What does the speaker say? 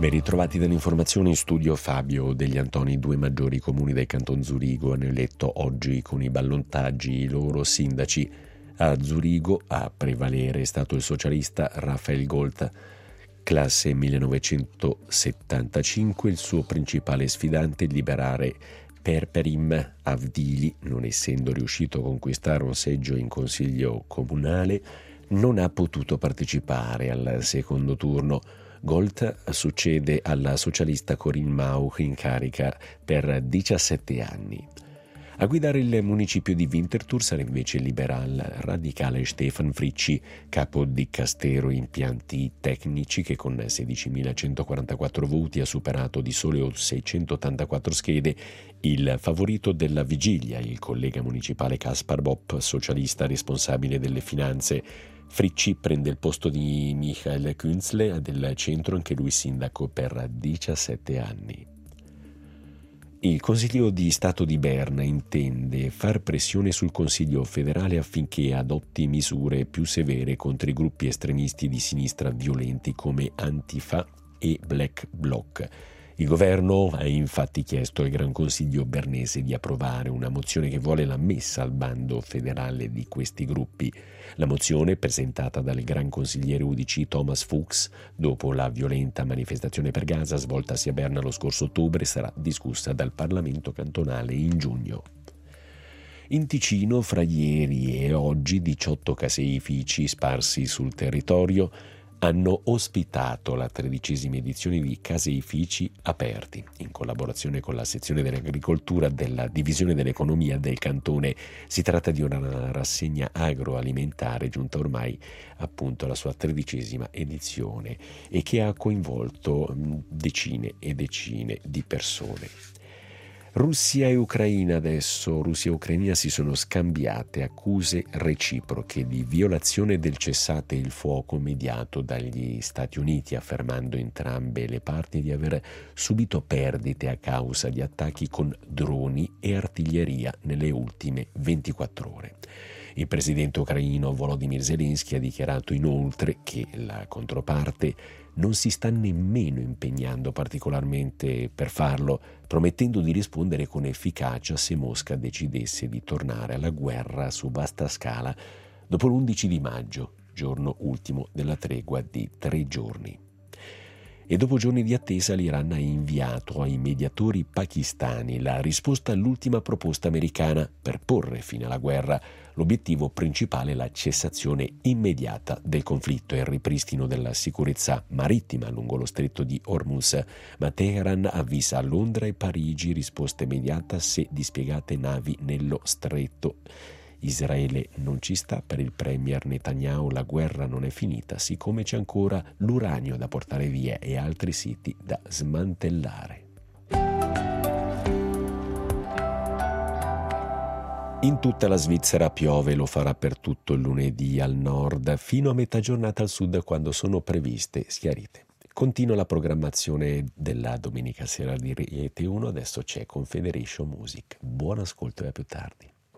Ben ritrovati dall'informazione in studio Fabio degli Antoni. Due maggiori comuni del Canton Zurigo hanno eletto oggi con i ballottaggi i loro sindaci. A Zurigo a prevalere è stato il socialista Raphael Golt, classe 1975, il suo principale sfidante il liberale Perperim Avdili, non essendo riuscito a conquistare un seggio in consiglio comunale, non ha potuto partecipare al secondo turno. Golt succede alla socialista Corinne Mauch in carica per 17 anni. A guidare il municipio di Winterthur sarà invece il liberal radicale Stefan Fritschi, capo dicastero impianti tecnici, che con 16.144 voti ha superato di sole 684 schede il favorito della vigilia, il collega municipale Kaspar Bopp, socialista responsabile delle finanze. Fritschi prende il posto di Michael Künzle del centro, anche lui sindaco per 17 anni. Il Consiglio di Stato di Berna intende far pressione sul Consiglio federale affinché adotti misure più severe contro i gruppi estremisti di sinistra violenti come Antifa e Black Bloc. Il governo ha infatti chiesto al Gran Consiglio bernese di approvare una mozione che vuole la messa al bando federale di questi gruppi. La mozione, presentata dal Gran Consigliere UDC Thomas Fuchs dopo la violenta manifestazione per Gaza svoltasi a Berna lo scorso ottobre, sarà discussa dal Parlamento cantonale in giugno. In Ticino, fra ieri e oggi, 18 caseifici sparsi sul territorio hanno ospitato la 13ª edizione di Caseifici Aperti, in collaborazione con la sezione dell'agricoltura della Divisione dell'Economia del Cantone. Si tratta di una rassegna agroalimentare giunta ormai appunto alla sua 13ª edizione e che ha coinvolto decine e decine di persone. Russia e Ucraina si sono scambiate accuse reciproche di violazione del cessate il fuoco mediato dagli Stati Uniti, affermando entrambe le parti di aver subito perdite a causa di attacchi con droni e artiglieria nelle ultime 24 ore. Il presidente ucraino Volodymyr Zelensky ha dichiarato inoltre che la controparte non si sta nemmeno impegnando particolarmente per farlo, promettendo di rispondere con efficacia se Mosca decidesse di tornare alla guerra su vasta scala dopo l'11 di maggio, giorno ultimo della tregua di 3 giorni. E dopo giorni di attesa l'Iran ha inviato ai mediatori pakistani la risposta all'ultima proposta americana per porre fine alla guerra. L'obiettivo principale è la cessazione immediata del conflitto e il ripristino della sicurezza marittima lungo lo stretto di Hormuz, ma Teheran avvisa a Londra e Parigi risposta immediata se dispiegate navi nello stretto. Israele non ci sta. Per il premier Netanyahu la guerra non è finita, siccome c'è ancora l'uranio da portare via e altri siti da smantellare. In tutta la Svizzera piove, lo farà per tutto il lunedì al nord, fino a metà giornata al sud quando sono previste schiarite. Continua la programmazione della domenica sera di Rete 1, adesso c'è Confederation Music. Buon ascolto e a più tardi.